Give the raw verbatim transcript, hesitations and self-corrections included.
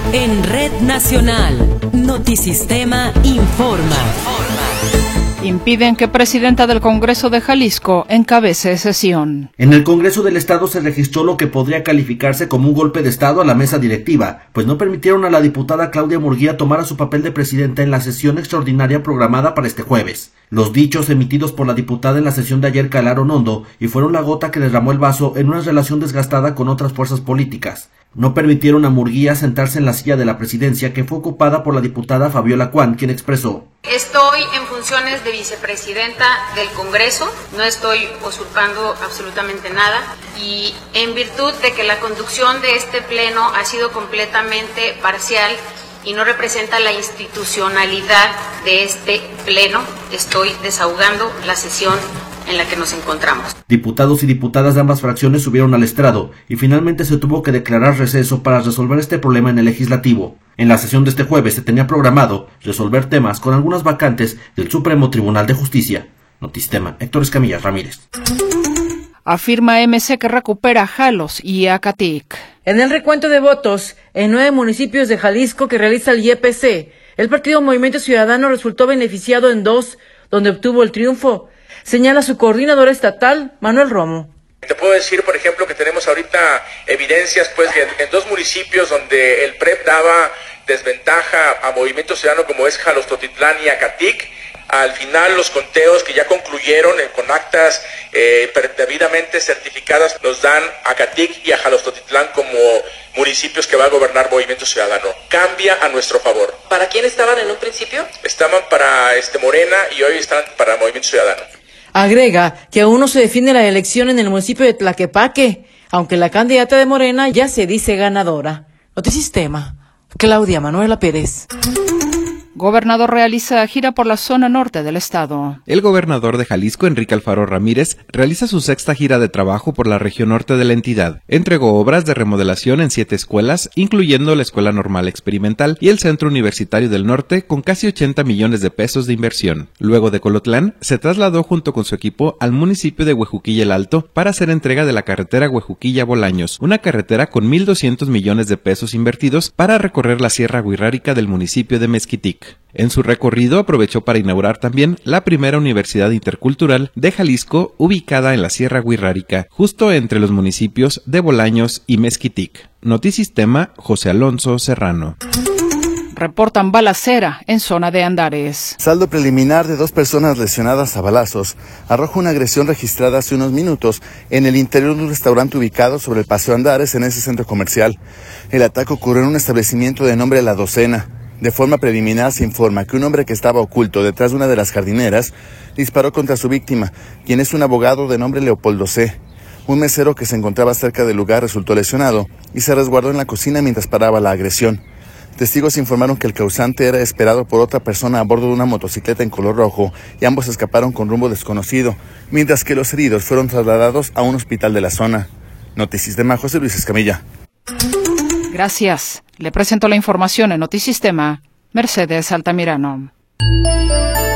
En Red Nacional, Notisistema informa. Impiden que presidenta del Congreso de Jalisco encabece sesión. En el Congreso del Estado se registró lo que podría calificarse como un golpe de Estado a la mesa directiva, pues no permitieron a la diputada Claudia Murguía tomar su papel de presidenta en la sesión extraordinaria programada para este jueves. Los dichos emitidos por la diputada en la sesión de ayer calaron hondo y fueron la gota que derramó el vaso en una relación desgastada con otras fuerzas políticas. No permitieron a Murguía sentarse en la silla de la presidencia, que fue ocupada por la diputada Fabiola Cuán, quien expresó: Estoy en funciones de vicepresidenta del Congreso, no estoy usurpando absolutamente nada, y en virtud de que la conducción de este pleno ha sido completamente parcial y no representa la institucionalidad de este pleno, estoy desahogando la sesión en la que nos encontramos. Diputados y diputadas de ambas fracciones subieron al estrado y finalmente se tuvo que declarar receso para resolver este problema en el legislativo. En la sesión de este jueves se tenía programado resolver temas con algunas vacantes del Supremo Tribunal de Justicia. Notisistema, Héctor Escamilla Ramírez. Afirma M C que recupera Jalos y Acatic. En el recuento de votos en nueve municipios de Jalisco que realiza el I E P C, el partido Movimiento Ciudadano resultó beneficiado en dos, donde obtuvo el triunfo, señala su coordinador estatal, Manuel Romo. Te puedo decir, por ejemplo, que tenemos ahorita evidencias, pues, que en, en dos municipios donde el P R E P daba desventaja a Movimiento Ciudadano, como es Jalostotitlán y Acatic, al final los conteos que ya concluyeron eh, con actas eh, debidamente certificadas nos dan a Acatic y a Jalostotitlán como municipios que va a gobernar Movimiento Ciudadano. Cambia a nuestro favor. ¿Para quién estaban en un principio? Estaban para este Morena y hoy están para Movimiento Ciudadano. Agrega que aún no se define la elección en el municipio de Tlaquepaque, aunque la candidata de Morena ya se dice ganadora. Notisistema, Claudia Manuela Pérez. Gobernador realiza gira por la zona norte del estado. El gobernador de Jalisco, Enrique Alfaro Ramírez, realiza su sexta gira de trabajo por la región norte de la entidad. Entregó obras de remodelación en siete escuelas, incluyendo la Escuela Normal Experimental y el Centro Universitario del Norte, con casi ochenta millones de pesos de inversión. Luego de Colotlán, se trasladó junto con su equipo al municipio de Huejuquilla el Alto para hacer entrega de la carretera Huejuquilla-Bolaños, una carretera con mil doscientos millones de pesos invertidos para recorrer la Sierra Wixárika del municipio de Mezquitic. En su recorrido aprovechó para inaugurar también la primera universidad intercultural de Jalisco, ubicada en la Sierra Wixárika, justo entre los municipios de Bolaños y Mezquitic. Notisistema, José Alonso Serrano. Reportan balacera en zona de Andares. Saldo preliminar de dos personas lesionadas a balazos arroja una agresión registrada hace unos minutos en el interior de un restaurante ubicado sobre el Paseo Andares en ese centro comercial. El ataque ocurrió en un establecimiento de nombre La Docena. De forma preliminar se informa que un hombre que estaba oculto detrás de una de las jardineras disparó contra su víctima, quien es un abogado de nombre Leopoldo C. Un mesero que se encontraba cerca del lugar resultó lesionado y se resguardó en la cocina mientras paraba la agresión. Testigos informaron que el causante era esperado por otra persona a bordo de una motocicleta en color rojo y ambos escaparon con rumbo desconocido, mientras que los heridos fueron trasladados a un hospital de la zona. Notisistema, José Luis Escamilla. Gracias. Le presento la información en Notisistema, Mercedes Altamirano.